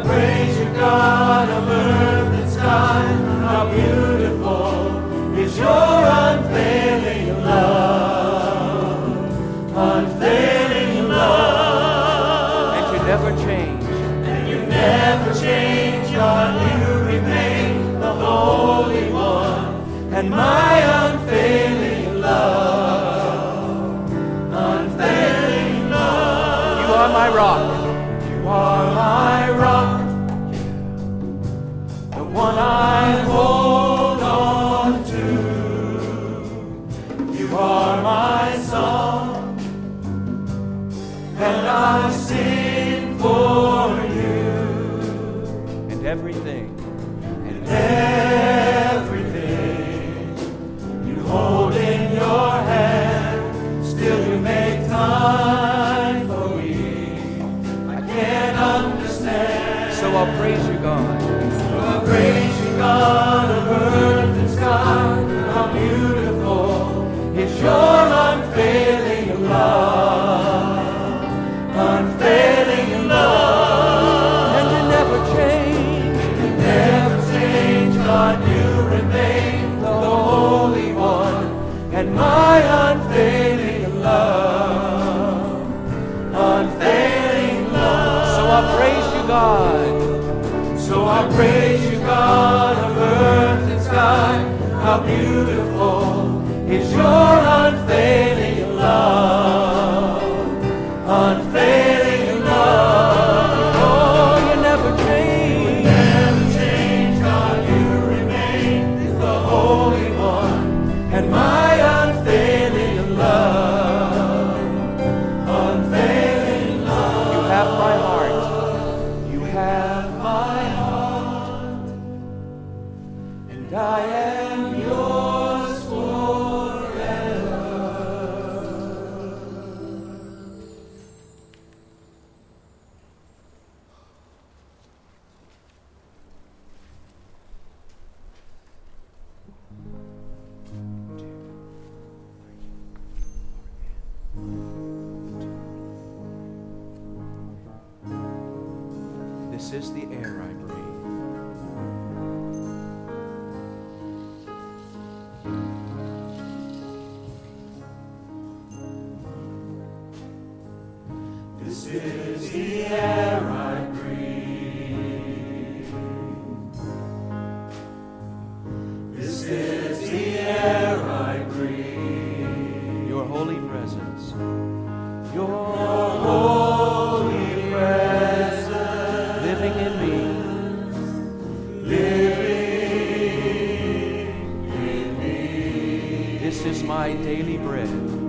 praise you, God of earth and sky. How beautiful is your unfailing love. Unfailing love. And you never change. And you never change, God, you remain the Holy One. And my unfailing love. Unfailing love. You are my rock. You are my rock, the one I hold on to. You are my song, and I sing for you. And everything. And everything you hold in your hand, still you make time for me. I can't understand. So I'll praise you, God. So I'll praise you, God of earth and sky. How beautiful is your unfailing love. Unfailing love. And you never change. You never change, God, you remain the Holy One. And my unfailing love. Unfailing love. So I'll praise you, God. So I praise you, God of earth and sky. How beautiful is your unfailing love. Unfailing love. Oh, you never change. You never change, God, you remain the Holy One. And my unfailing love. Unfailing love. You have my heart. You have my heart, and I am yours forever. This is the air I breathe. This is the air I breathe. This is the air I breathe. Your holy presence. Your holy presence Living in me. living in me. This is my daily bread.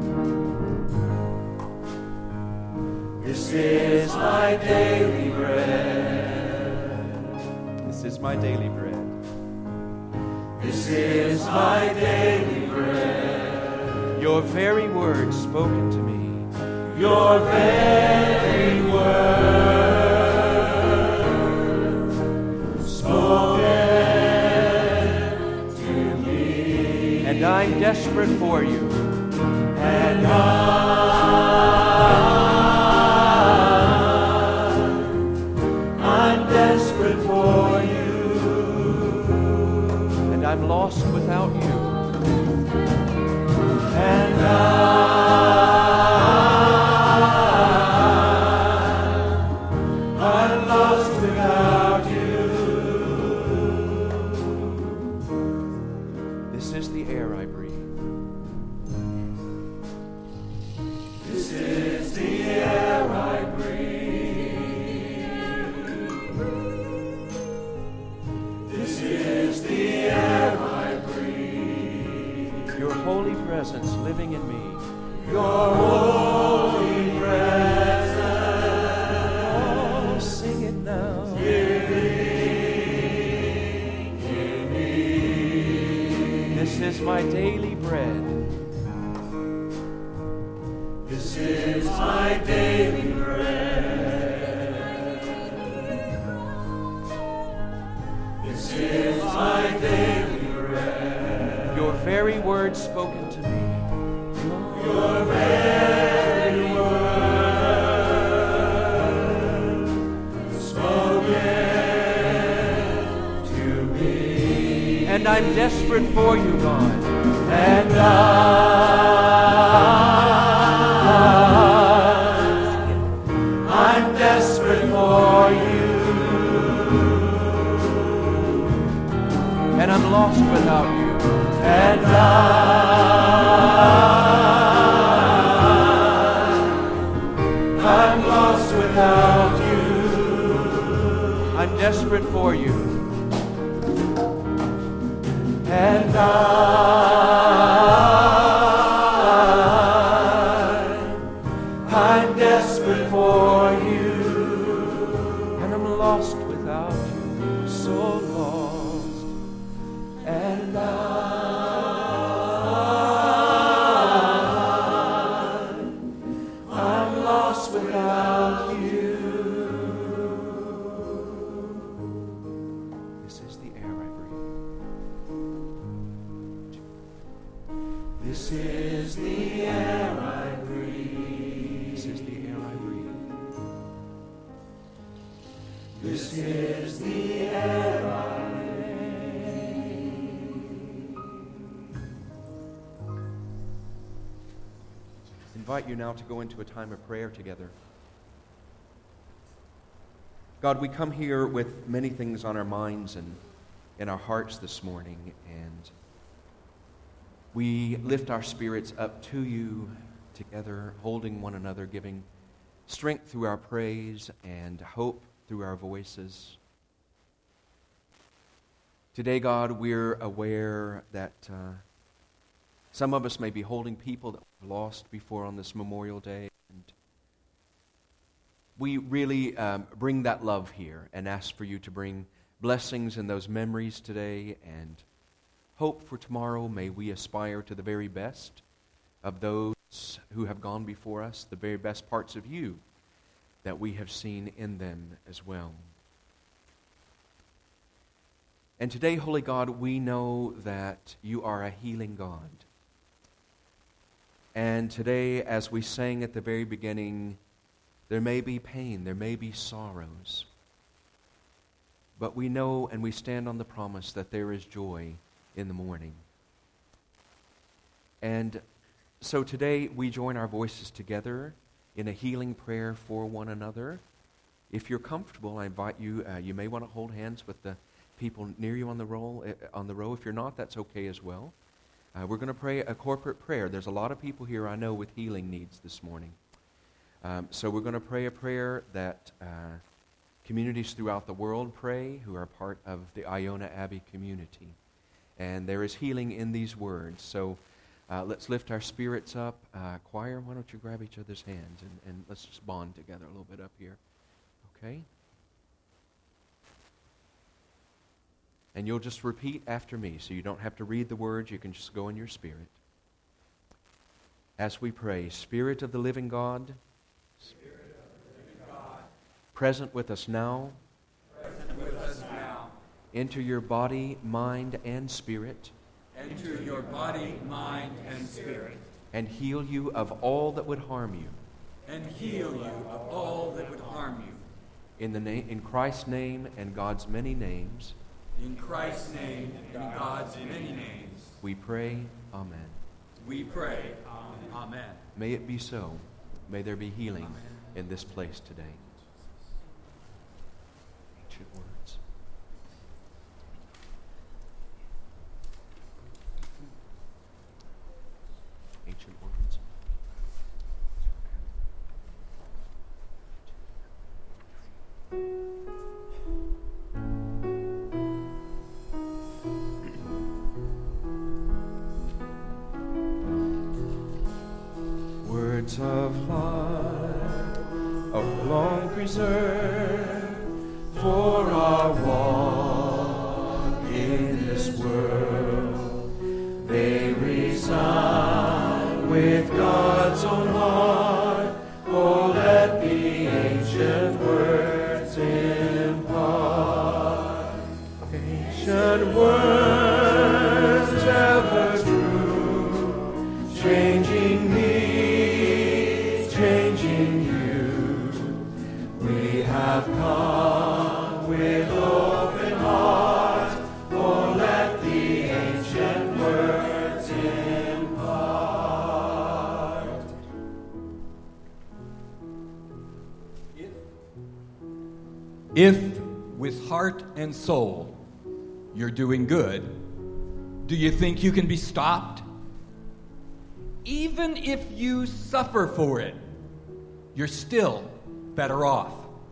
This is my daily bread. This is my daily bread. This is my daily bread. Your very words spoken to me. Your very word spoken to me. And I'm desperate for you. And I'm desperate for you. And I'm lost without you. And I'm lost without you. This is the air I breathe. This is the air I breathe. This is the air I breathe. Your holy presence living in me. Your holy presence. Oh, sing it now. Living in me. This is my daily bread. This is my daily bread. This is my daily bread. Your very words spoken to me. Your very word spoken desperate for you, God. And I'm desperate for you. And I'm lost without you. And I'm lost without you. I'm desperate for you. And I'm desperate for you. And I'm lost without you. So lost. And I'm lost without you. This is the air I breathe. This is the air I breathe. This is the air I breathe. This is the air I Invite you now to go into a time of prayer together. God, we come here with many things on our minds and in our hearts this morning, and we lift our spirits up to you together, holding one another, giving strength through our praise and hope through our voices. Today, God, we're aware that some of us may be holding people that we've lost before on this Memorial Day. And we really bring that love here and ask for you to bring blessings in those memories today and hope for tomorrow. May we aspire to the very best of those who have gone before us, the very best parts of you that we have seen in them as well. And today, Holy God, we know that you are a healing God. And today, as we sang at the very beginning, there may be pain, there may be sorrows. But we know and we stand on the promise that there is joy in the morning. And so today, we join our voices together in a healing prayer for one another. If you're comfortable, I invite you, you may want to hold hands with the people near you on the row. If you're not, that's okay as well. We're going to pray a corporate prayer. There's a lot of people here I know with healing needs this morning. So we're going to pray a prayer that communities throughout the world pray who are part of the Iona Abbey community. And there is healing in these words. So let's lift our spirits up. Choir, why don't you grab each other's hands and let's just bond together a little bit up here. Okay? And you'll just repeat after me, so you don't have to read the words. You can just go in your spirit. As we pray, Spirit of the living God, present with us now, enter your body, mind, and spirit, enter your body, mind, and spirit, and heal you of all that would harm you. and heal you of all that would harm you. In Christ's name and God's many names, In Christ's name and God's many names, we pray, Amen. we pray. Amen. May it be so. May there be healing in this place today. Ancient words. Ancient words. Words of life, of long preserved for our walk in this world. They resound with God's own heart. Oh, let the ancient words impart. Ancient words ever true, changing me, changing you. We have come with open hearts. Oh, let the If with heart and soul you're doing good, do you think you can be stopped? Even if you suffer for it, you're still better off.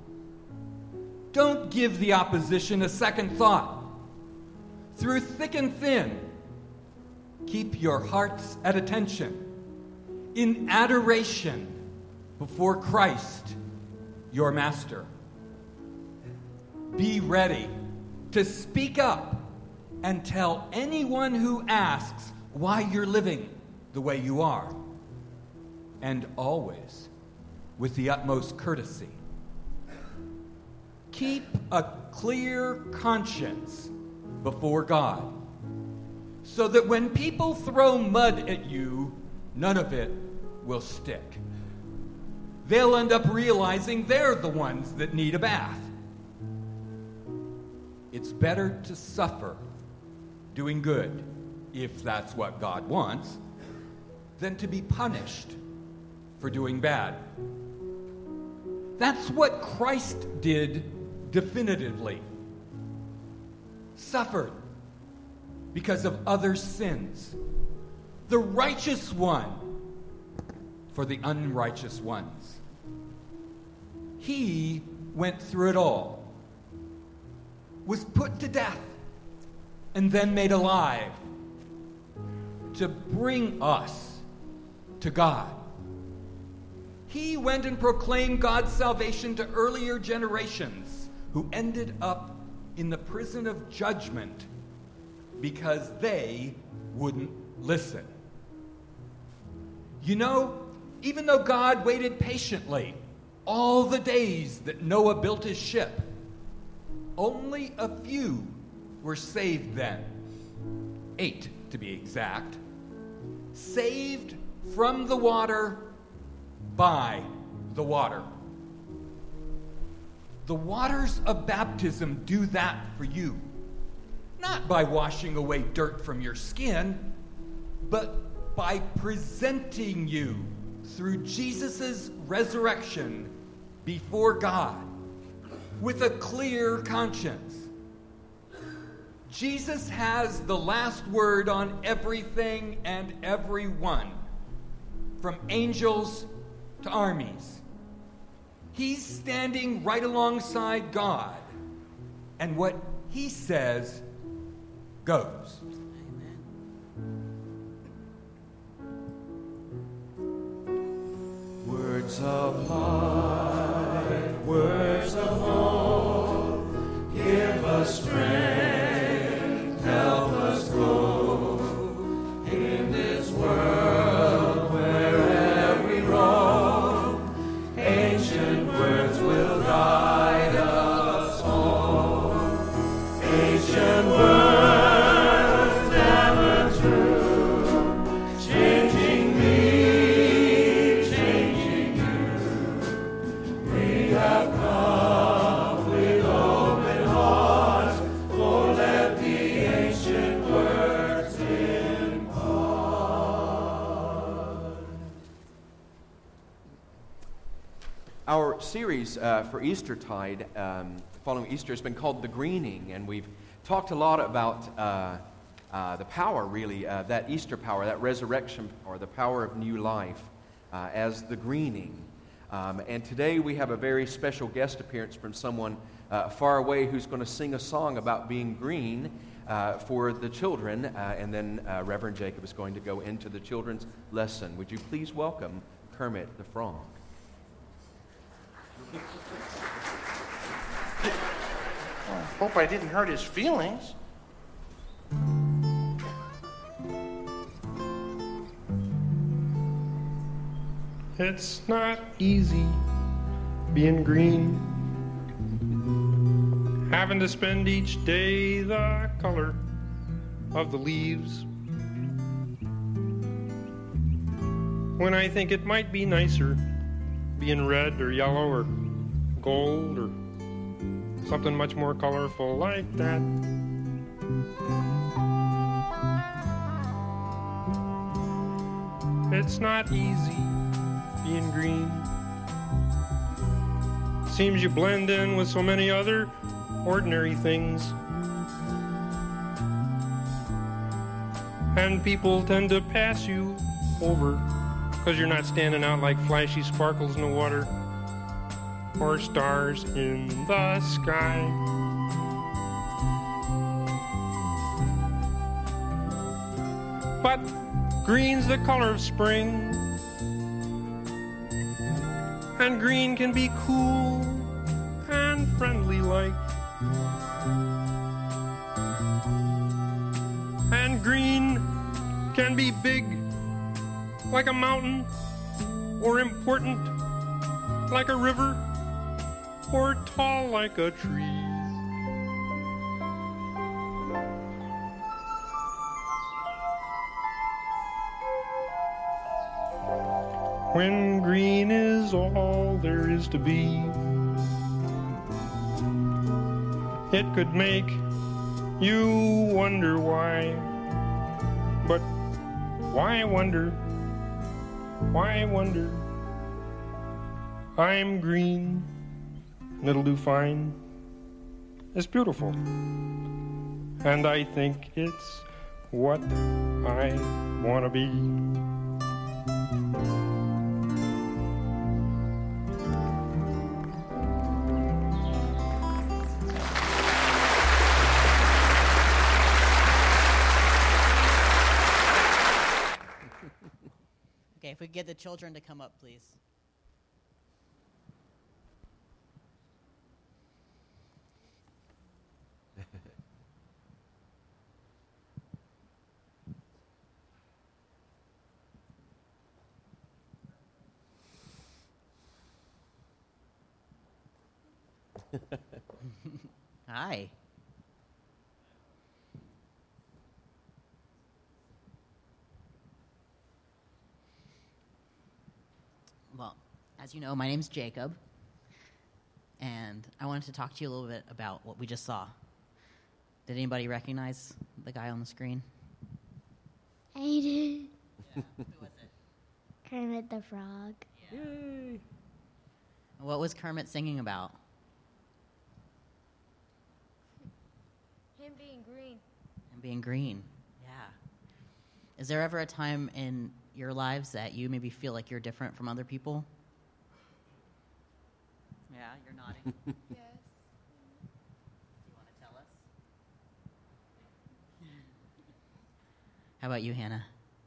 Don't give the opposition a second thought. Through thick and thin, keep your hearts at attention, in adoration before Christ, your Master. Be ready to speak up and tell anyone who asks why you're living the way you are, and always with the utmost courtesy. Keep a clear conscience before God, so that when people throw mud at you, none of it will stick. They'll end up realizing they're the ones that need a bath. It's better to suffer doing good, if that's what God wants, than to be punished for doing bad. That's what Christ did definitively. Suffered because of others' sins. The righteous one for the unrighteous ones. He went through it all, was put to death, and then made alive to bring us to God. He went and proclaimed God's salvation to earlier generations who ended up in the prison of judgment because they wouldn't listen. You know, even though God waited patiently all the days that Noah built his ship, only a few were saved then. 8 to be exact. Saved from the water by the water. The waters of baptism do that for you. Not by washing away dirt from your skin, but by presenting you through Jesus' resurrection before God with a clear conscience. Jesus has the last word on everything and everyone, from angels to armies. He's standing right alongside God, and what he says goes. Amen. Words of life, words of hope, give us strength, help us grow in this world wherever we roam. Ancient words will guide us home. Ancient words never true, changing me, changing you. We have come with open hearts, for let the ancient words impart. Our series for Eastertide, following Easter, has been called The Greening, and we've talked a lot about the power, really, that Easter power, that resurrection power, the power of new life as the greening. And today we have a very special guest appearance from someone far away who's going to sing a song about being green for the children, and then Reverend Jacob is going to go into the children's lesson. Would you please welcome Kermit the Frog? I hope I didn't hurt his feelings. It's not easy being green, having to spend each day the color of the leaves, when I think it might be nicer being red or yellow or gold or something much more colorful like that. It's not easy being green, seems you blend in with so many other ordinary things. And people tend to pass you over because you're not standing out like flashy sparkles in the water or stars in the sky. But green's the color of spring, and green can be cool and friendly like. And green can be big like a mountain, or important like a river, or tall like a tree. When green is all there is to be, it could make you wonder why. But why wonder? Why wonder? I'm green, and it'll do fine. It's beautiful, and I think it's what I want to be. Okay, if we could get the children to come up, please. Hi. Well, as you know, my name's Jacob, and I wanted to talk to you a little bit about what we just saw. Did anybody recognize the guy on the screen? I did. Yeah. Who was it? Kermit the Frog. Yeah. Yay. What was Kermit singing about? Him being green. Him being green, yeah. Is there ever a time in your lives that you maybe feel like you're different from other people? Yeah, you're nodding. Yes. Do you want to tell us? How about you, Hannah?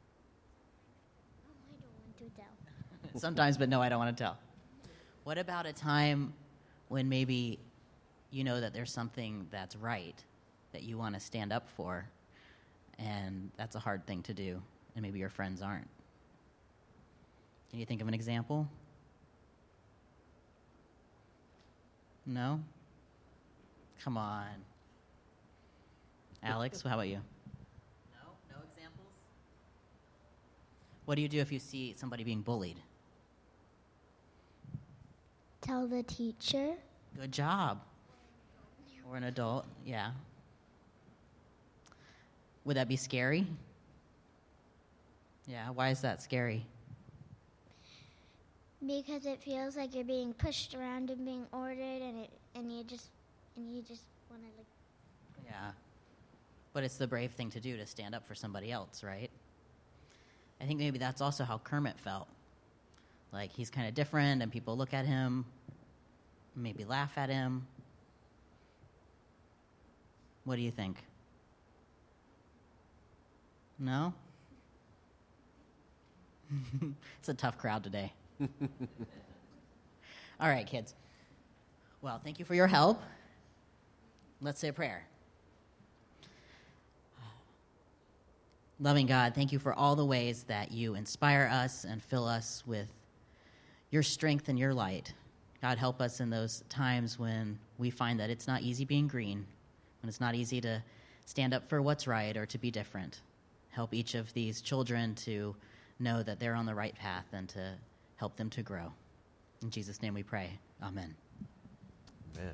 I don't want to tell. Sometimes, but no, I don't want to tell. What about a time when maybe you know that there's something that's right that you want to stand up for, and that's a hard thing to do, and maybe your friends aren't? Can you think of an example? No? Come on. Alex, how about you? No? No examples? What do you do if you see somebody being bullied? Tell the teacher. Good job. Or an adult, yeah. Would that be scary? Yeah, why is that scary? Because it feels like you're being pushed around and being ordered, and you just want to like. Yeah. But it's the brave thing to do, to stand up for somebody else, right? I think maybe that's also how Kermit felt. Like he's kind of different, and people look at him, maybe laugh at him. What do you think? No? It's a tough crowd today. All right, kids. Well, thank you for your help. Let's say a prayer. Loving God, thank you for all the ways that you inspire us and fill us with your strength and your light. God, help us in those times when we find that it's not easy being green, when it's not easy to stand up for what's right or to be different. Help each of these children to know that they're on the right path and to help them to grow. In Jesus' name we pray. Amen. Amen.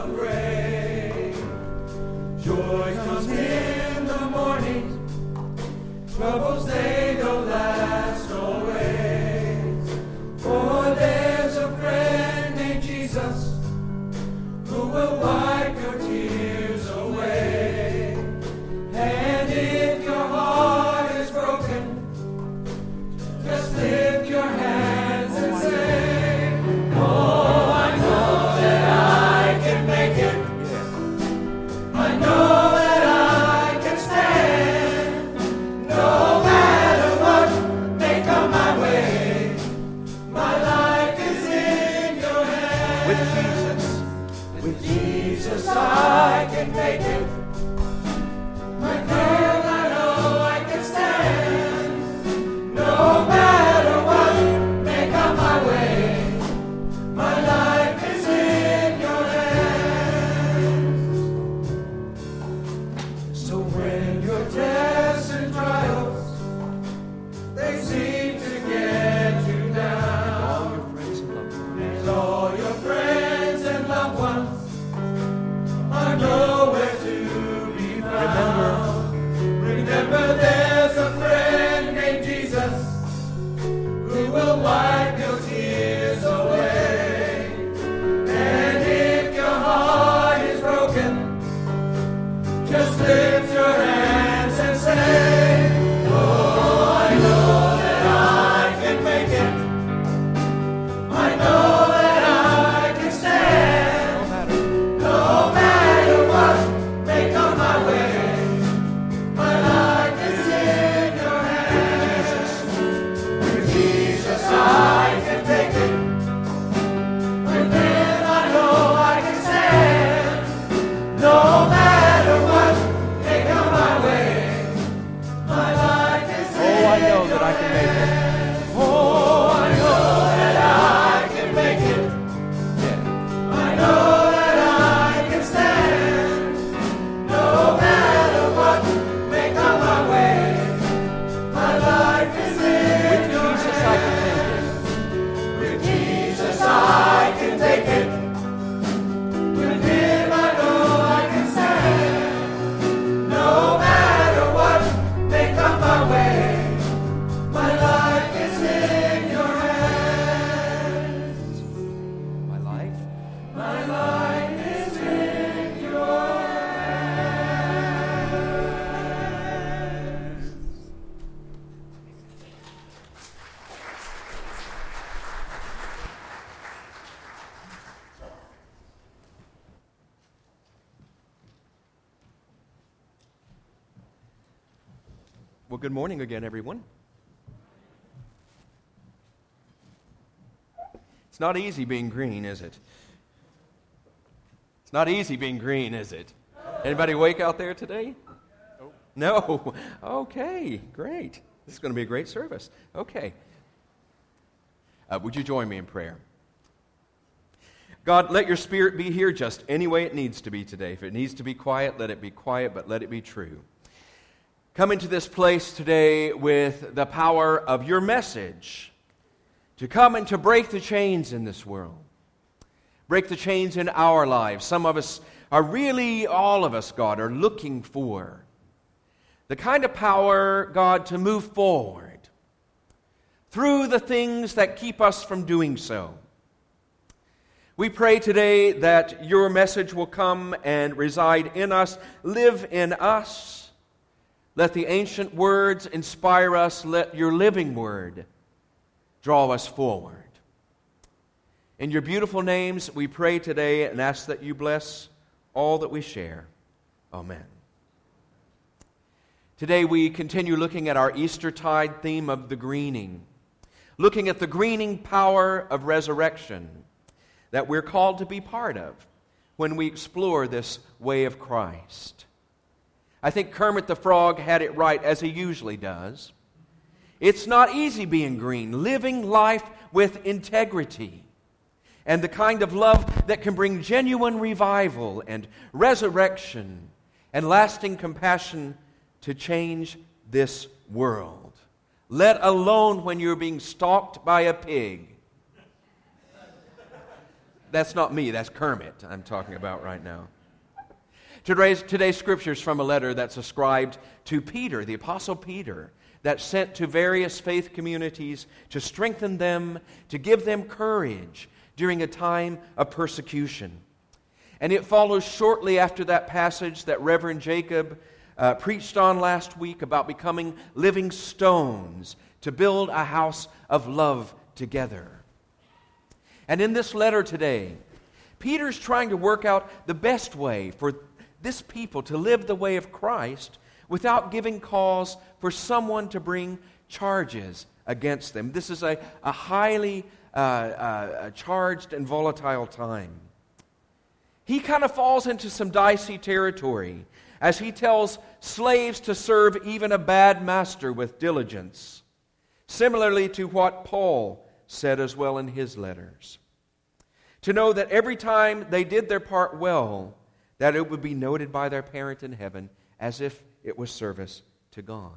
afraid. Joy comes in the morning, troubles they don't last always. For there's a friend named Jesus who will wipe your tears away. And if your heart is broken, just lift your hands and say, oh, I know that I can make it. I know that I can stand. No matter what may come my way, my life is in your hands. With Jesus I can make it. I know I can stand. No matter what may come my way, my life is in your hands. So when your tests and trials, they seem to get you down, and all your friends and loved ones are nowhere to be found. Remember there's a friend named Jesus who will wipe your tears away. And if your heart is broken, just lift your hands and say, oh, I know that I can make it. I know that I can stand. No matter what may come my way, my life is in your hands. With Jesus I can take it. And then I know I can stand. No matter what may come my way, my life is in your hands. Oh, I know that I can make it. Oh, I know that I can make it. I know that I can stand. No matter what may come my way, my life is in your hands. With Jesus I can take it. With Him I know I can stand. No matter what may come my way, my life is in your hands. My life? My life is in your hands. Well, good morning again, everyone. It's not easy being green, is it? It's not easy being green, is it? Anybody awake out there today? No? Okay, great. This is going to be a great service. Okay. Would you join me in prayer? God, let your Spirit be here just any way it needs to be today. If it needs to be quiet, let it be quiet, but let it be true. Come into this place today with the power of your message to come and to break the chains in this world. Break the chains in our lives. Some of us are really, all of us, God, are looking for the kind of power, God, to move forward through the things that keep us from doing so. We pray today that your message will come and reside in us, live in us. Let the ancient words inspire us. Let your living word draw us forward. In your beautiful names, we pray today and ask that you bless all that we share. Amen. Today we continue looking at our Eastertide theme of the greening, looking at the greening power of resurrection that we're called to be part of when we explore this way of Christ. I think Kermit the Frog had it right, as he usually does. It's not easy being green, living life with integrity, and the kind of love that can bring genuine revival and resurrection and lasting compassion to change this world, let alone when you're being stalked by a pig. That's not me, that's Kermit I'm talking about right now. Today's scripture is from a letter that's ascribed to Peter, the Apostle Peter, that's sent to various faith communities to strengthen them, to give them courage during a time of persecution. And it follows shortly after that passage that Reverend Jacob preached on last week about becoming living stones to build a house of love together. And in this letter today, Peter's trying to work out the best way for this people to live the way of Christ without giving cause for someone to bring charges against them. This is a highly charged and volatile time. He kind of falls into some dicey territory as he tells slaves to serve even a bad master with diligence, similarly to what Paul said as well in his letters. To know that every time they did their part well, that it would be noted by their parent in heaven as if it was service to God.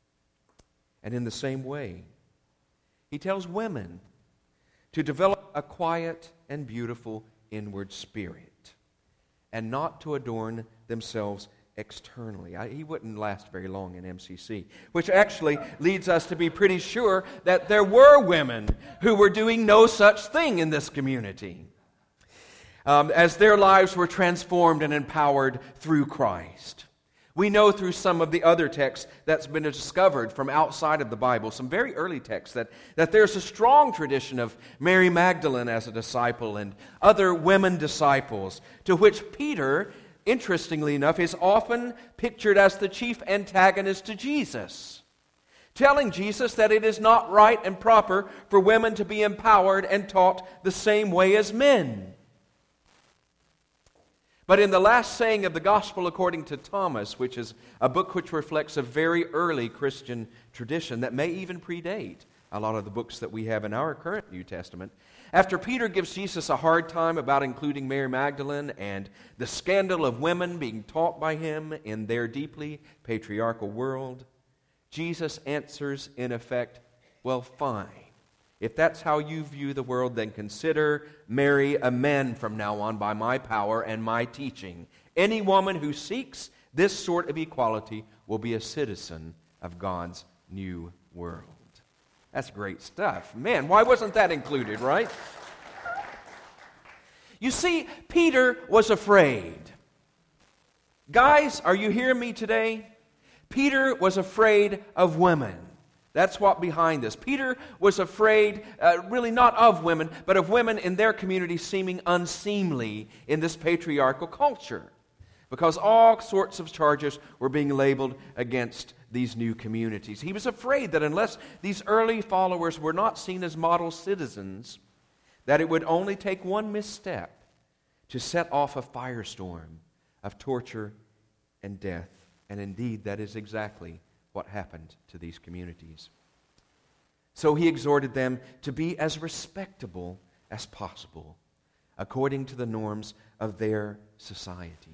And in the same way, he tells women to develop a quiet and beautiful inward spirit and not to adorn themselves externally. He wouldn't last very long in MCC, which actually leads us to be pretty sure that there were women who were doing no such thing in this community, as their lives were transformed and empowered through Christ. We know through some of the other texts that's been discovered from outside of the Bible, some very early texts, that there's a strong tradition of Mary Magdalene as a disciple and other women disciples, to which Peter, interestingly enough, is often pictured as the chief antagonist to Jesus, telling Jesus that it is not right and proper for women to be empowered and taught the same way as men. But in the last saying of the Gospel according to Thomas, which is a book which reflects a very early Christian tradition that may even predate a lot of the books that we have in our current New Testament, after Peter gives Jesus a hard time about including Mary Magdalene and the scandal of women being taught by him in their deeply patriarchal world, Jesus answers in effect, well, fine. If that's how you view the world, then consider Mary a man from now on by my power and my teaching. Any woman who seeks this sort of equality will be a citizen of God's new world. That's great stuff. Man, why wasn't that included, right? You see, Peter was afraid. Guys, are you hearing me today? Peter was afraid of women. That's what behind this. Peter was afraid, really not of women, but of women in their community seeming unseemly in this patriarchal culture, because all sorts of charges were being labeled against these new communities. He was afraid that unless these early followers were not seen as model citizens, that it would only take one misstep to set off a firestorm of torture and death. And indeed, that is exactly what happened to these communities. So he exhorted them to be as respectable as possible, according to the norms of their society.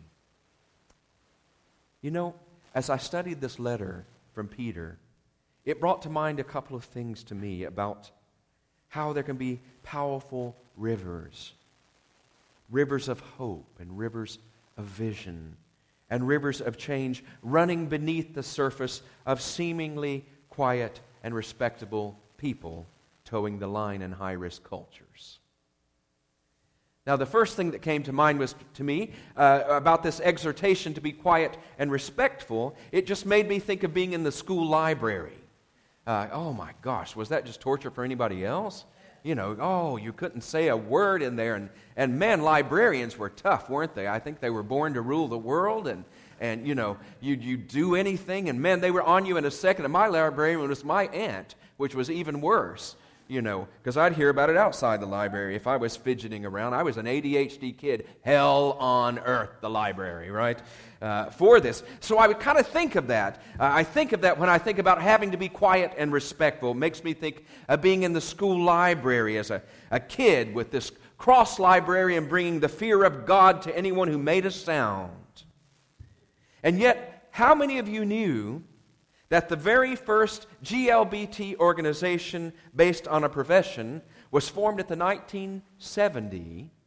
You know, as I studied this letter from Peter, it brought to mind a couple of things to me about how there can be powerful rivers of hope and rivers of vision and rivers of change running beneath the surface of seemingly quiet and respectable people towing the line in high-risk cultures. Now, the first thing that came to mind was, to me, about this exhortation to be quiet and respectful. It just made me think of being in the school library. Oh my gosh, was that just torture for anybody else? You know, you couldn't say a word in there. And man, librarians were tough, weren't they? I think they were born to rule the world, and you know, you do anything, and man, they were on you in a second. And my librarian was my aunt, which was even worse, you know, because I'd hear about it outside the library if I was fidgeting around. I was an ADHD kid. Hell on earth, the library, right? For this. So I would kind of think of that. I think of that when I think about having to be quiet and respectful. It makes me think of being in the school library as a kid with this cross librarian bringing the fear of God to anyone who made a sound. And yet, how many of you knew that the very first GLBT organization based on a profession was formed at the 1970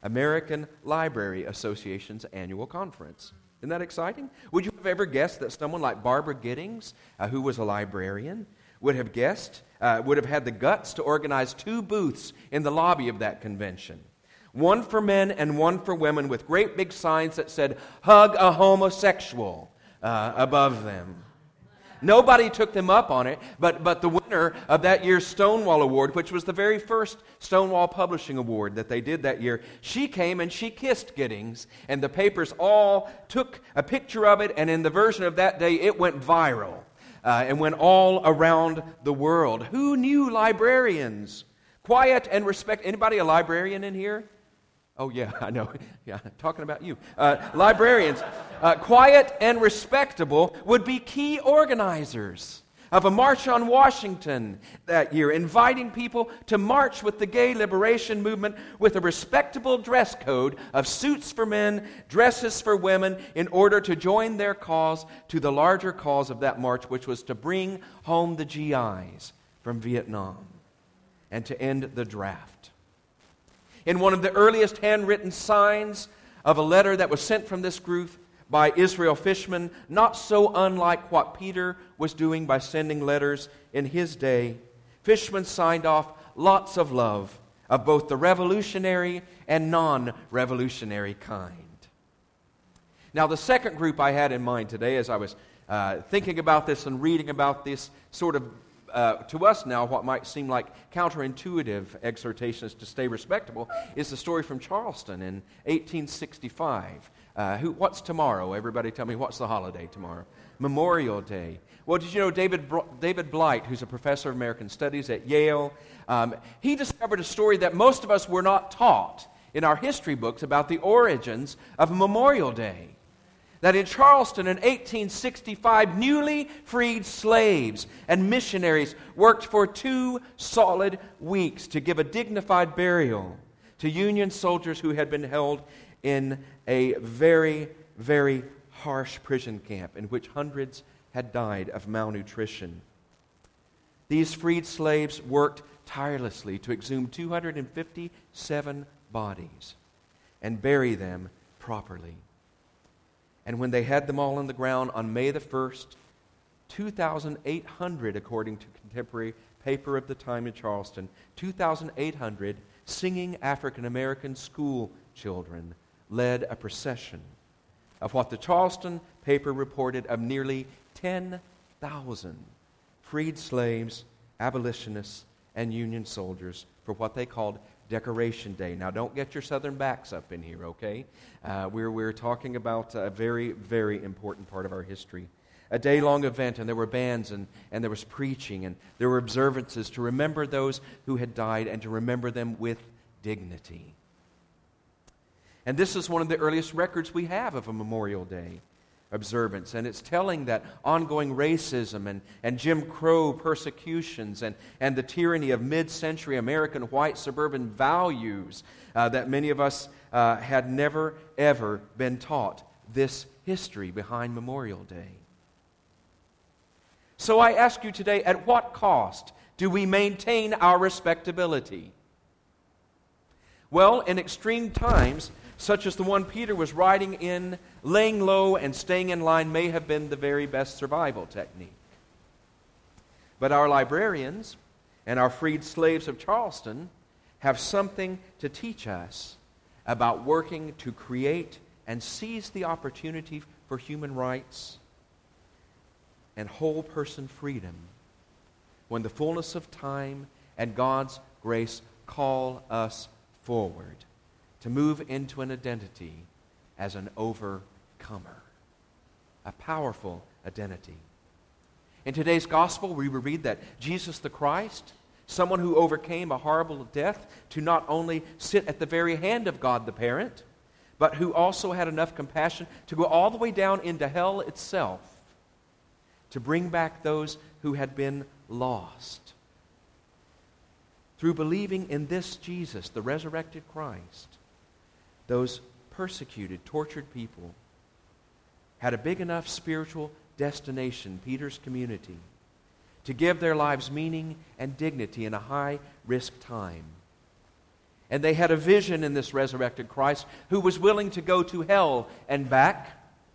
American Library Association's annual conference. Isn't that exciting? Would you have ever guessed that someone like Barbara Giddings, who was a librarian, would have had the guts to organize 2 booths in the lobby of that convention? One for men and one for women, with great big signs that said, "Hug a homosexual," above them. Nobody took them up on it, but the winner of that year's Stonewall Award, which was the very first Stonewall Publishing Award that they did that year, she came and she kissed Giddings, and the papers all took a picture of it, and in the version of that day, it went viral and went all around the world. Who knew librarians? Quiet and respect. Anybody a librarian in here? Oh, yeah, I know. Yeah, talking about you. Librarians, quiet and respectable, would be key organizers of a march on Washington that year, inviting people to march with the gay liberation movement with a respectable dress code of suits for men, dresses for women, in order to join their cause to the larger cause of that march, which was to bring home the GIs from Vietnam and to end the draft. In one of the earliest handwritten signs of a letter that was sent from this group by Israel Fishman, not so unlike what Peter was doing by sending letters in his day, Fishman signed off lots of love of both the revolutionary and non-revolutionary kind. Now, the second group I had in mind today, as I was thinking about this and reading about this sort of to us now, what might seem like counterintuitive exhortations to stay respectable, is the story from Charleston in 1865. What's tomorrow? Everybody tell me, what's the holiday tomorrow? Memorial Day. Well, did you know David Blight, who's a professor of American Studies at Yale, he discovered a story that most of us were not taught in our history books about the origins of Memorial Day. That in Charleston in 1865, newly freed slaves and missionaries worked for 2 solid weeks to give a dignified burial to Union soldiers who had been held in a very, very harsh prison camp in which hundreds had died of malnutrition. These freed slaves worked tirelessly to exhume 257 bodies and bury them properly. And when they had them all on the ground on May the 1st, 2,800, according to contemporary paper of the time in Charleston, 2,800 singing African-American school children led a procession of what the Charleston paper reported of nearly 10,000 freed slaves, abolitionists, and Union soldiers for what they called Decoration Day. Now, don't get your Southern backs up in here, okay? We're talking about a very, very important part of our history. A day-long event, and there were bands, and there was preaching, and there were observances to remember those who had died and to remember them with dignity. And this is one of the earliest records we have of a Memorial Day observance, and it's telling that ongoing racism and Jim Crow persecutions and the tyranny of mid-century American white suburban values that many of us had never, ever been taught this history behind Memorial Day. So I ask you today, at what cost do we maintain our respectability? Well, in extreme times, such as the one Peter was writing in, laying low and staying in line may have been the very best survival technique. But our librarians and our freed slaves of Charleston have something to teach us about working to create and seize the opportunity for human rights and whole person freedom when the fullness of time and God's grace call us forward to move into an identity as an overcomer, a powerful identity. In today's gospel, we read that Jesus the Christ, someone who overcame a horrible death to not only sit at the very hand of God the parent, but who also had enough compassion to go all the way down into hell itself to bring back those who had been lost. Through believing in this Jesus, the resurrected Christ, those persecuted, tortured people had a big enough spiritual destination, Peter's community, to give their lives meaning and dignity in a high-risk time. And they had a vision in this resurrected Christ who was willing to go to hell and back.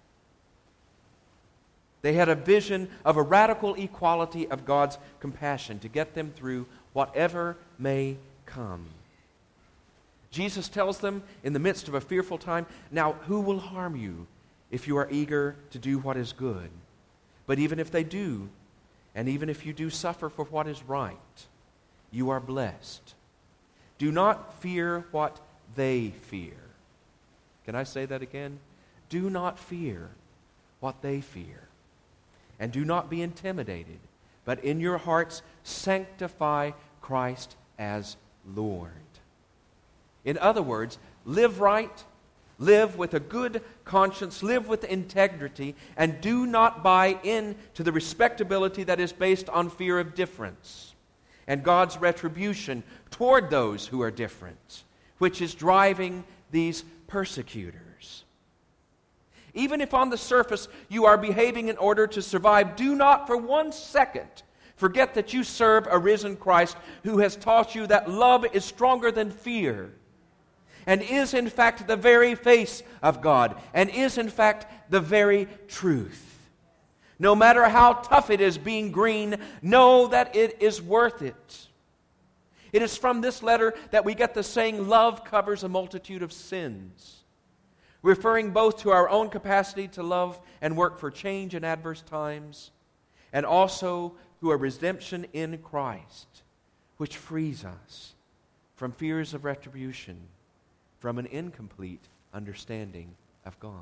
They had a vision of a radical equality of God's compassion to get them through whatever may come. Jesus tells them in the midst of a fearful time, now who will harm you if you are eager to do what is good? But even if they do, and even if you do suffer for what is right, you are blessed. Do not fear what they fear. Can I say that again? Do not fear what they fear. And do not be intimidated, but in your hearts sanctify Christ as Lord. In other words, live right, live with a good conscience, live with integrity, and do not buy into the respectability that is based on fear of difference and God's retribution toward those who are different, which is driving these persecutors. Even if on the surface you are behaving in order to survive, do not for 1 second forget that you serve a risen Christ who has taught you that love is stronger than fear and is in fact the very face of God and is in fact the very truth. No matter how tough it is being green, know that it is worth it. It is from this letter that we get the saying, love covers a multitude of sins, referring both to our own capacity to love and work for change in adverse times, and also to a redemption in Christ, which frees us from fears of retribution, from an incomplete understanding of God.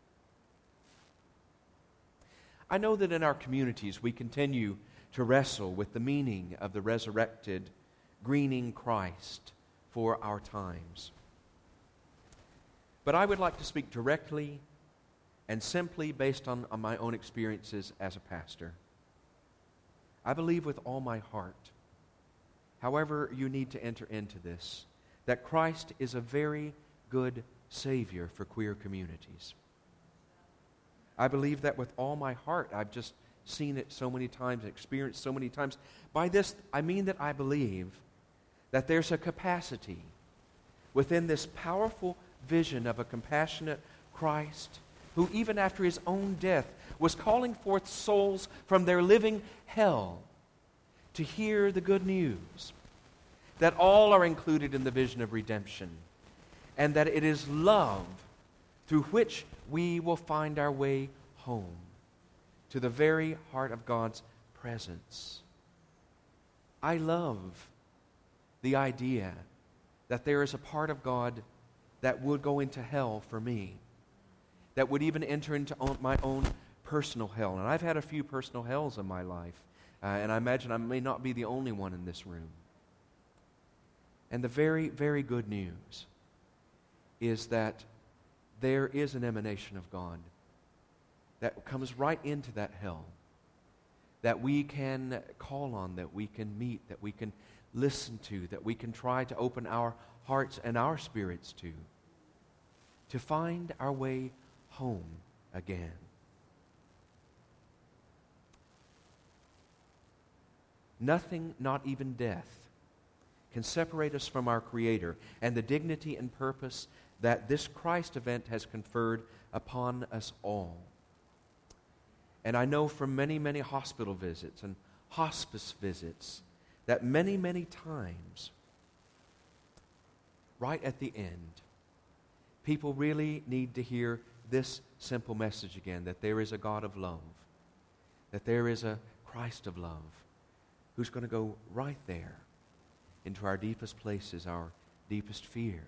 I know that in our communities we continue to wrestle with the meaning of the resurrected, greening Christ for our times. But I would like to speak directly and simply based on my own experiences as a pastor. I believe with all my heart, however you need to enter into this, that Christ is a very good Savior for queer communities. I believe that with all my heart. I've just seen it so many times, experienced so many times. By this, I mean that I believe that there's a capacity within this powerful vision of a compassionate Christ who, even after his own death, was calling forth souls from their living hell to hear the good news that all are included in the vision of redemption, and that it is love through which we will find our way home to the very heart of God's presence. I love the idea that there is a part of God that would go into hell for me, that would even enter into my own personal hell. And I've had a few personal hells in my life, and I imagine I may not be the only one in this room. And the very, very good news is that there is an emanation of God that comes right into that hell, that we can call on, that we can meet, that we can listen to, that we can try to open our hearts and our spirits to find our way home again. Nothing, not even death, can separate us from our Creator and the dignity and purpose that this Christ event has conferred upon us all. And I know from many, many hospital visits and hospice visits that many, many times, right at the end, people really need to hear this simple message again, that there is a God of love, that there is a Christ of love who's going to go right there into our deepest places, our deepest fears,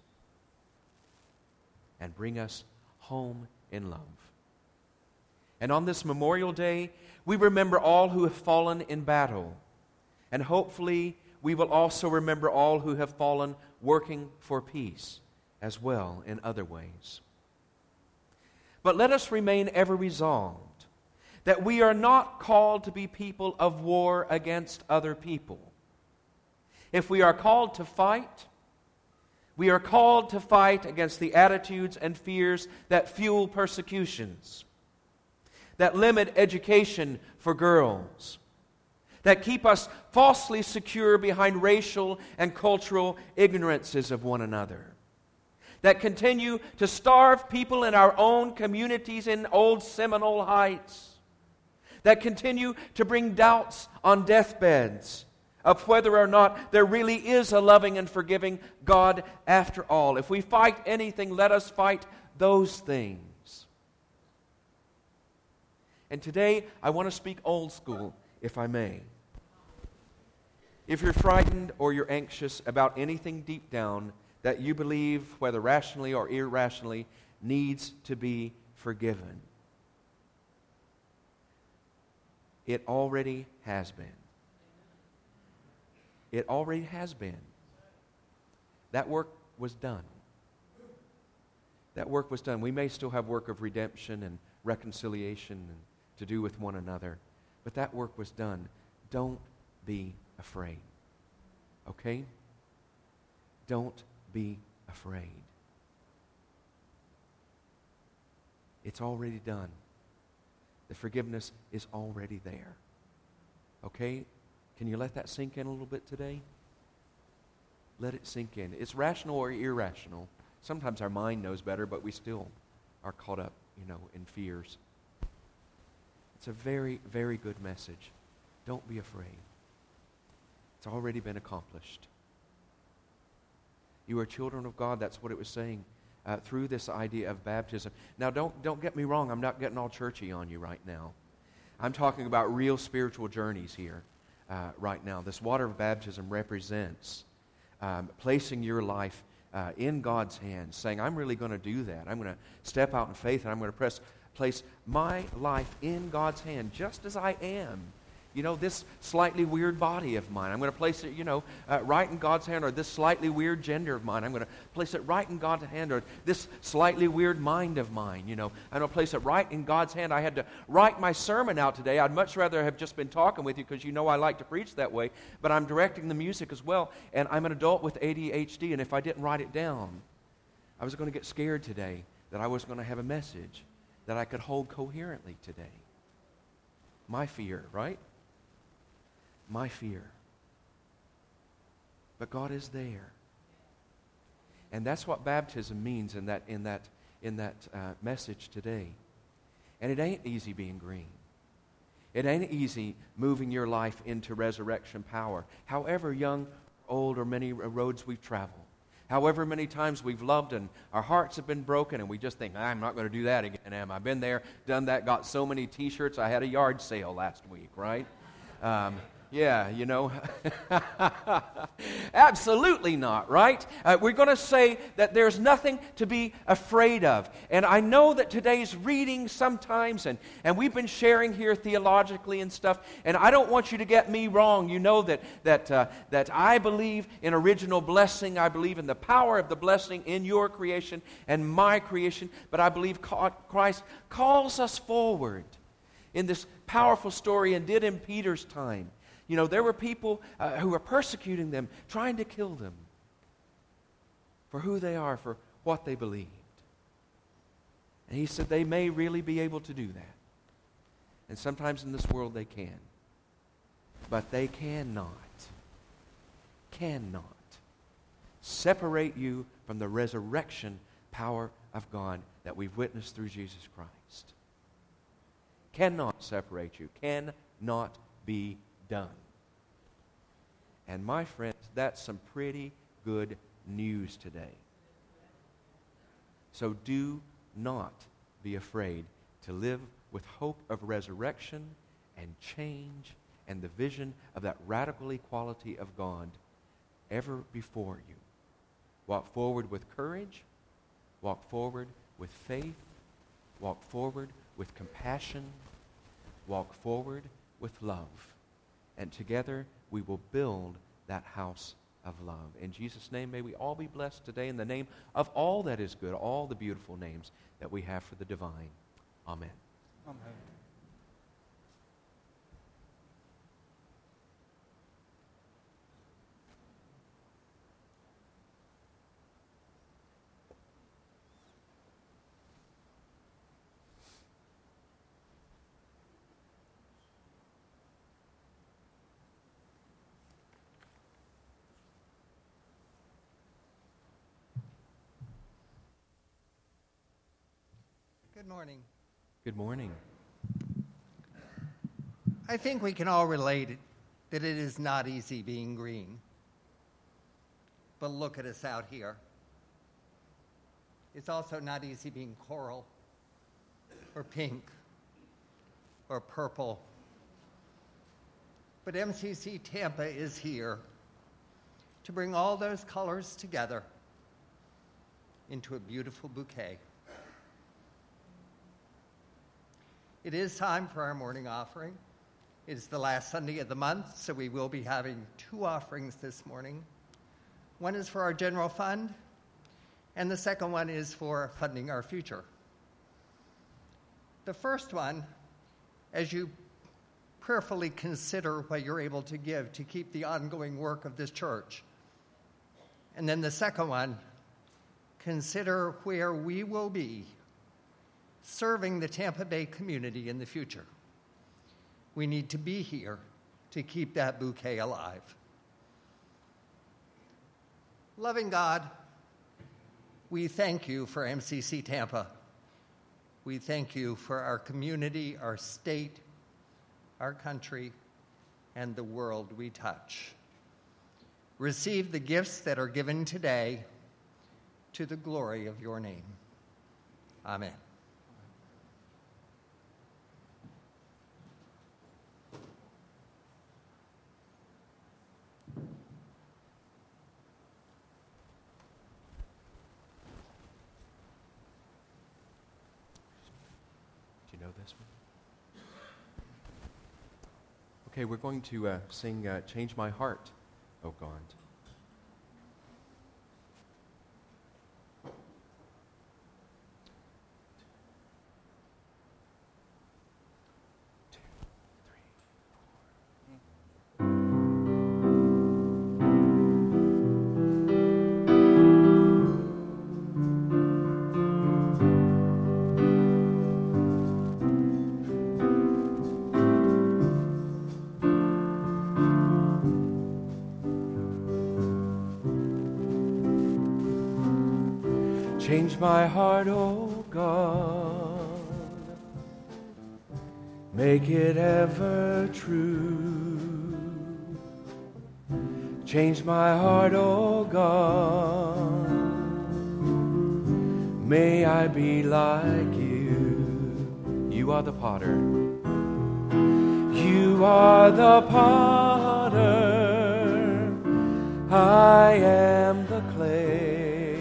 and bring us home in love. And on this Memorial Day, we remember all who have fallen in battle. And hopefully, we will also remember all who have fallen working for peace as well in other ways. But let us remain ever resolved that we are not called to be people of war against other people. If we are called to fight, we are called to fight against the attitudes and fears that fuel persecutions, that limit education for girls, that keep us falsely secure behind racial and cultural ignorances of one another, that continue to starve people in our own communities in Old Seminole Heights, that continue to bring doubts on deathbeds of whether or not there really is a loving and forgiving God after all. If we fight anything, let us fight those things. And today, I want to speak old school, if I may. If you're frightened or you're anxious about anything deep down that you believe, whether rationally or irrationally, needs to be forgiven, it already has been. It already has been. That work was done. That work was done. We may still have work of redemption and reconciliation and to do with one another, but that work was done. Don't be afraid. Okay? Don't be afraid. It's already done. The forgiveness is already there. Okay? Can you let that sink in a little bit today? Let it sink in. It's rational or irrational. Sometimes our mind knows better, but we still are caught up, in fears. It's a very, very good message. Don't be afraid. It's already been accomplished. You are children of God. That's what it was saying through this idea of baptism. Now, don't get me wrong. I'm not getting all churchy on you right now. I'm talking about real spiritual journeys here right now. This water of baptism represents placing your life in God's hands, saying, I'm really going to do that. I'm going to step out in faith, and I'm going to place my life in God's hand just as I am. This slightly weird body of mine, I'm going to place it, right in God's hand, or this slightly weird gender of mine, I'm going to place it right in God's hand, or this slightly weird mind of mine, I'm going to place it right in God's hand. I had to write my sermon out today. I'd much rather have just been talking with you because I like to preach that way, but I'm directing the music as well, and I'm an adult with ADHD, and if I didn't write it down, I was going to get scared today that I was going to have a message that I could hold coherently today. My fear, right? My fear. But God is there. And that's what baptism means in that message today. And it ain't easy being green. It ain't easy moving your life into resurrection power. However young, old, or many roads we've traveled. However many times we've loved and our hearts have been broken and we just think, I'm not going to do that again, am I? I've been there, done that, got so many T-shirts. I had a yard sale last week, right? Yeah, absolutely not, right? We're going to say that there's nothing to be afraid of. And I know that today's reading sometimes, and we've been sharing here theologically and stuff, and I don't want you to get me wrong. You know that I believe in original blessing. I believe in the power of the blessing in your creation and my creation, but I believe Christ calls us forward in this powerful story, and did in Peter's time. There were people who were persecuting them, trying to kill them for who they are, for what they believed. And he said they may really be able to do that. And sometimes in this world they can. But they cannot separate you from the resurrection power of God that we've witnessed through Jesus Christ. Cannot separate you. Cannot be done. And my friends, that's some pretty good news today. So do not be afraid to live with hope of resurrection and change and the vision of that radical equality of God ever before you. Walk forward with courage. Walk forward with faith. Walk forward with compassion. Walk forward with love. And together we will build that house of love. In Jesus' name, may we all be blessed today in the name of all that is good, all the beautiful names that we have for the divine. Amen. Amen. Good morning. Good morning. I think we can all relate that it is not easy being green. But look at us out here. It's also not easy being coral or pink or purple. But MCC Tampa is here to bring all those colors together into a beautiful bouquet. It is time for our morning offering. It is the last Sunday of the month, so we will be having 2 offerings this morning. One is for our general fund, and the second one is for funding our future. The first one, as you prayerfully consider what you're able to give to keep the ongoing work of this church. And then the second one, consider where we will be serving the Tampa Bay community in the future. We need to be here to keep that bouquet alive. Loving God, we thank you for MCC Tampa. We thank you for our community, our state, our country, and the world we touch. Receive the gifts that are given today to the glory of your name. Amen. Do you know this one? Okay, we're going to sing Change My Heart, Oh God. Change my heart, oh God, make it ever true. Change my heart, oh God, may I be like you. You are the potter. You are the potter, I am the clay.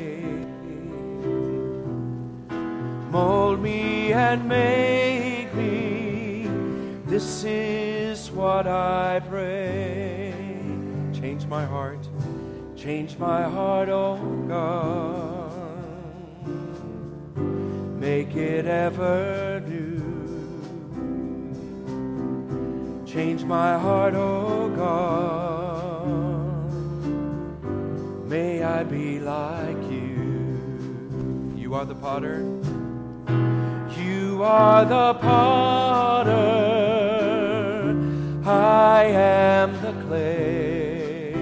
Mold me and make me, this is what I pray. Change my heart, oh God. Make it ever new. Change my heart, oh God. May I be like you. You are the potter. You are the potter, I am the clay.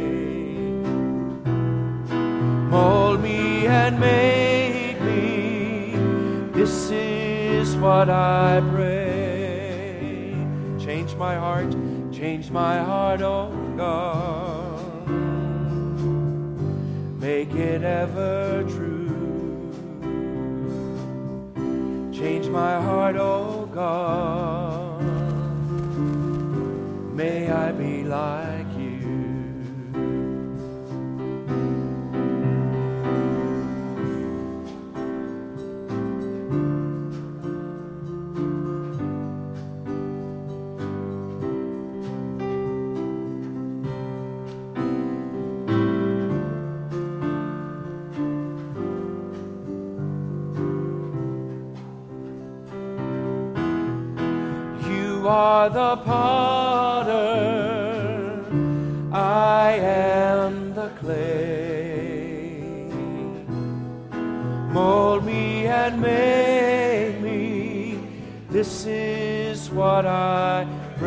Mold me and make me, this is what I pray. Change my heart, oh God. Make it ever true. Change my heart, oh God. May I be like you. You are the potter, I am the clay. Mold me and make me, this is what I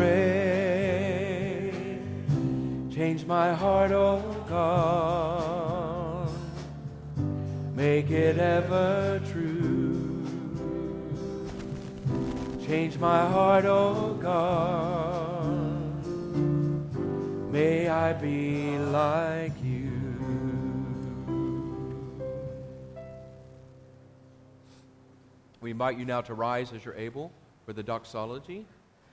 pray. Change my heart, oh God, make it ever true. Change my heart, oh God. May I be like you. We invite you now to rise as you're able for the doxology.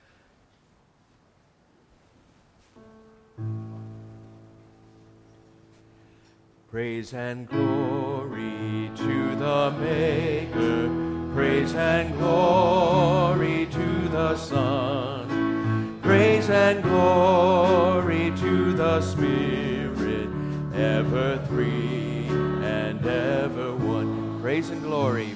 Praise and glory to the Maker. Praise and glory to the Son. Praise and glory to the Spirit, ever three and ever one. Praise and glory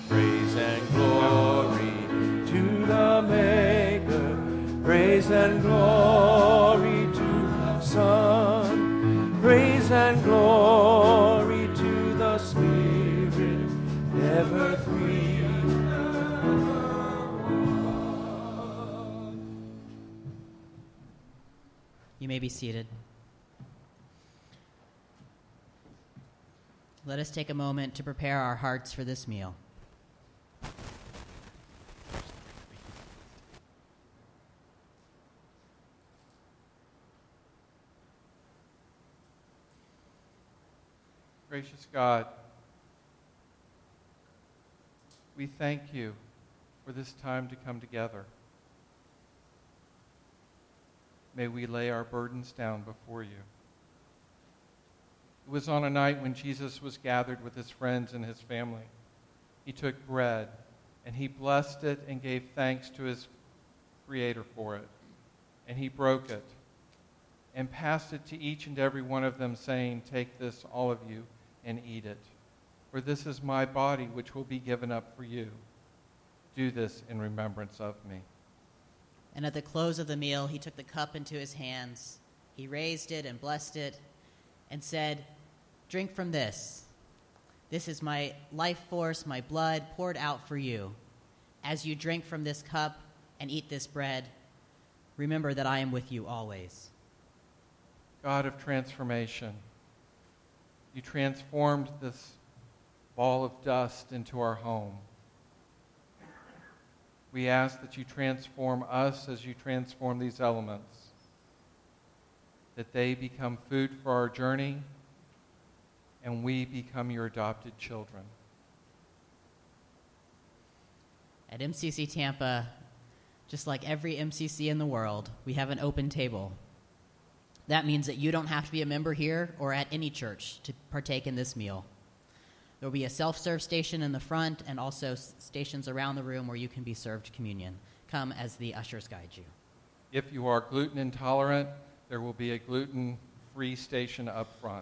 to the Maker. Praise and glory to the Son. Praise and glory to the Spirit, ever three. You may be seated. Let us take a moment to prepare our hearts for this meal. Gracious God, we thank you for this time to come together. May we lay our burdens down before you. It was on a night when Jesus was gathered with his friends and his family. He took bread, and he blessed it and gave thanks to his Creator for it. And he broke it and passed it to each and every one of them, saying, "Take this, all of you, and eat it. For this is my body, which will be given up for you. Do this in remembrance of me." And at the close of the meal, he took the cup into his hands. He raised it and blessed it and said, "Drink from this. This is my life force, my blood poured out for you. As you drink from this cup and eat this bread, remember that I am with you always." God of transformation, you transformed this ball of dust into our home. We ask that you transform us as you transform these elements, that they become food for our journey, and we become your adopted children. At MCC Tampa, just like every MCC in the world, we have an open table. That means that you don't have to be a member here or at any church to partake in this meal. There will be a self-serve station in the front and also stations around the room where you can be served communion. Come as the ushers guide you. If you are gluten intolerant, there will be a gluten-free station up front.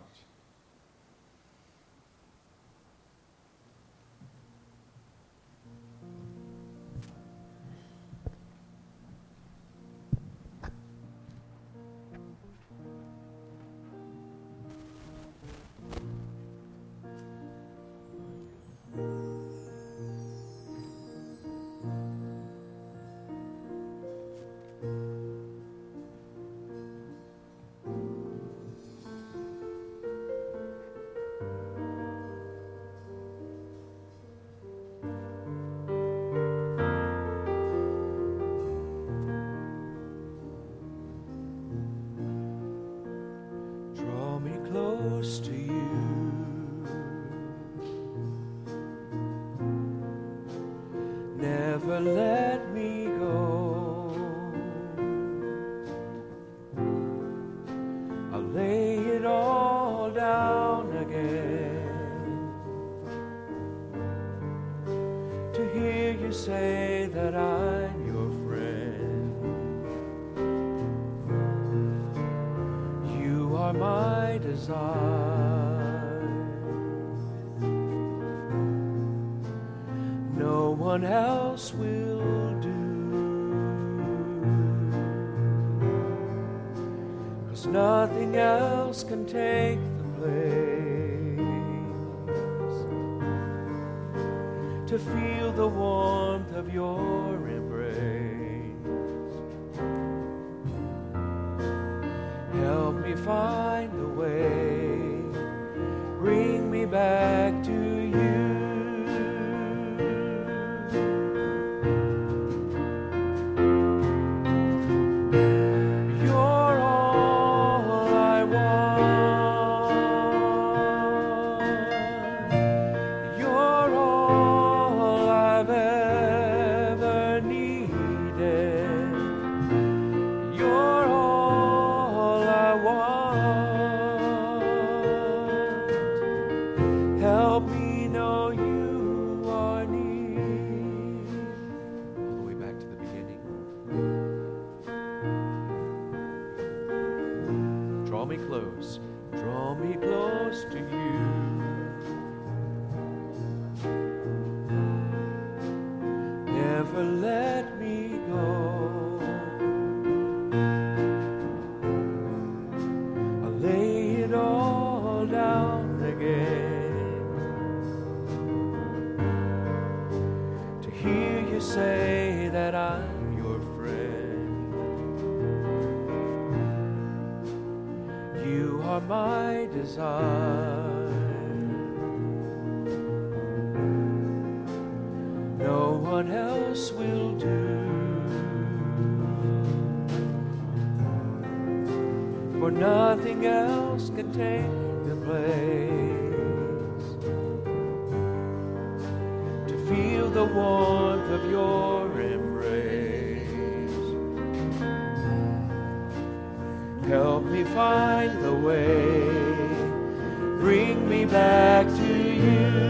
Close to you, never let me go. I'll lay it all down again to hear you say that I'm your friend. You are my desire. No one else will do, 'cause nothing else can take the place to feel the warmth of your embrace. Help me find a way, bring me back to you. close, draw me close to you. Never let me go. I'll lay it all down again to hear you say that I'm your friend. You are my desire. No one else will do. For nothing else can take your place. To feel the warmth of your embrace. Help me find the way. Bring me back to you.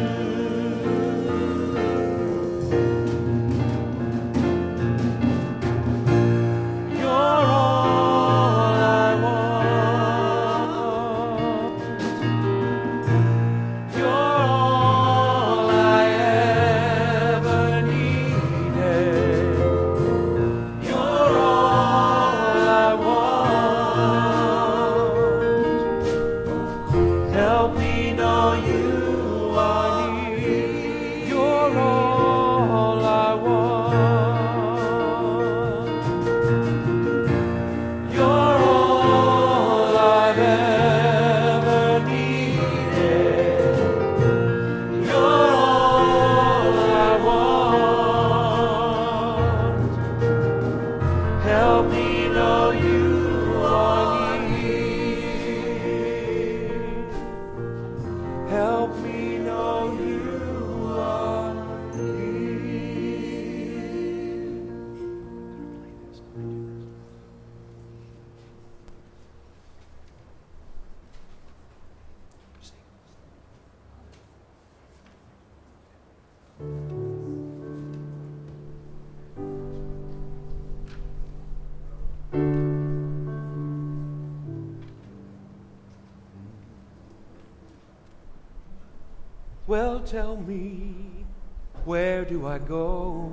Well, tell me, where do I go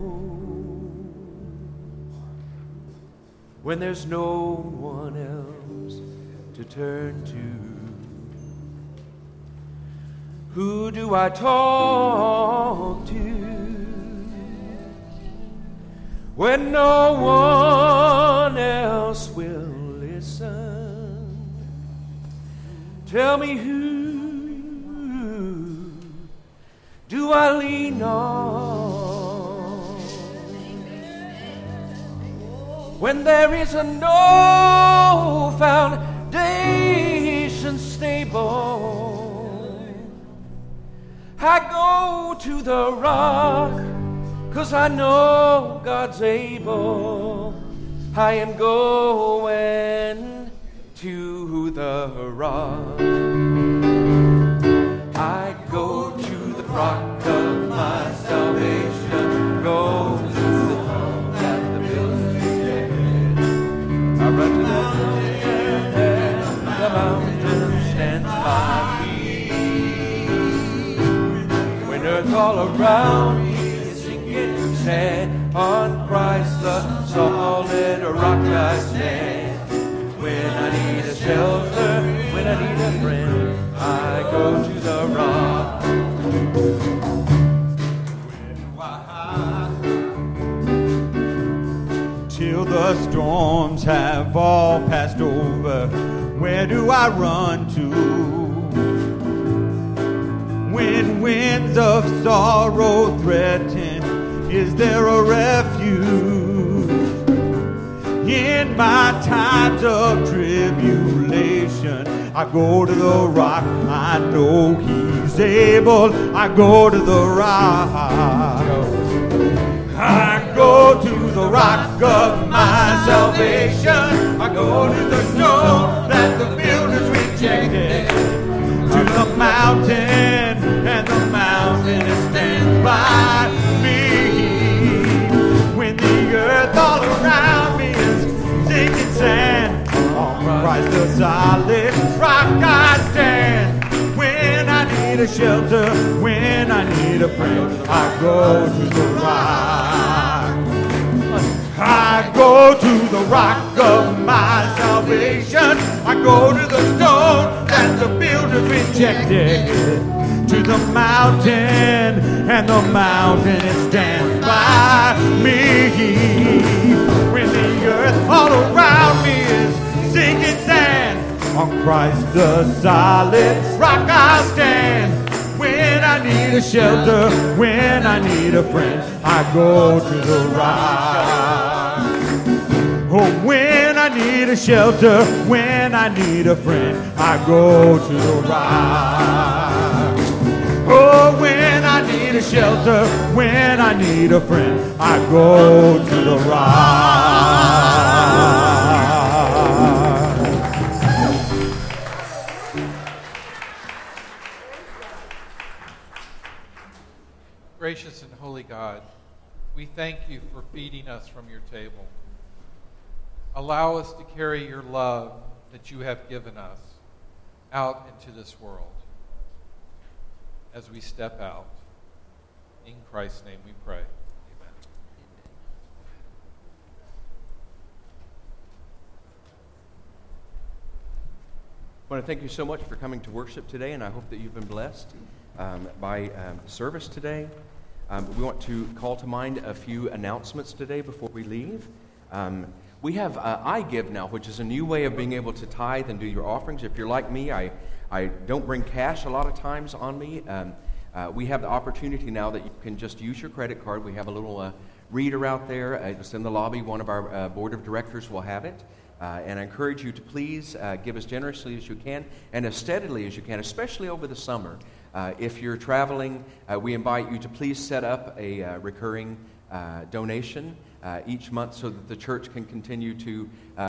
when there's no one else to turn to? Who do I talk to when no one else will listen? Tell me, who do I lean on when there is no foundation stable? I go to the rock, 'cause I know God's able. I am going to the rock. I go to the rock of my salvation. Go to the throne that the builders rejected. I run to the mountain, and the mountain stands by me. When earth all around me is sinking sand, on Christ the solid rock I stand. When I need a shelter, when I need a friend, I go to the rock. Till the storms have all passed over, where do I run to? When winds of sorrow threaten, is there a refuge? In my times of tribulation, I go to the rock. I know He's able. I go to the rock. I go to the rock of my salvation. I go to the stone that the builders rejected. To the mountain, and the mountain stands by me. When the earth all around me is sinking sand, on Christ the solid shelter, when I need a friend, I go to the rock. I go to the rock of my salvation. I go to the stone that the builders rejected, to the mountain, and the mountain it stands by me. When the earth all around me is sinking sand, on Christ the solid rock I stand. When I need a shelter, when I need a friend, I go to the rock. Oh, when I need a shelter, when I need a friend, I go to the rock. Oh, when I need a shelter, when I need a friend, I go to the rock. Gracious and holy God, we thank you for feeding us from your table. Allow us to carry your love that you have given us out into this world as we step out. In Christ's name we pray. Amen. I want to thank you so much for coming to worship today, and I hope that you've been blessed by the service today. We want to call to mind a few announcements today before we leave. We have iGive now, which is a new way of being able to tithe and do your offerings. If you're like me, I don't bring cash a lot of times on me. We have the opportunity now that you can just use your credit card. We have a little reader out there. It's in the lobby. One of our board of directors will have it. And I encourage you to please give as generously as you can and as steadily as you can, especially over the summer. If you're traveling, we invite you to please set up a recurring donation each month so that the church can continue to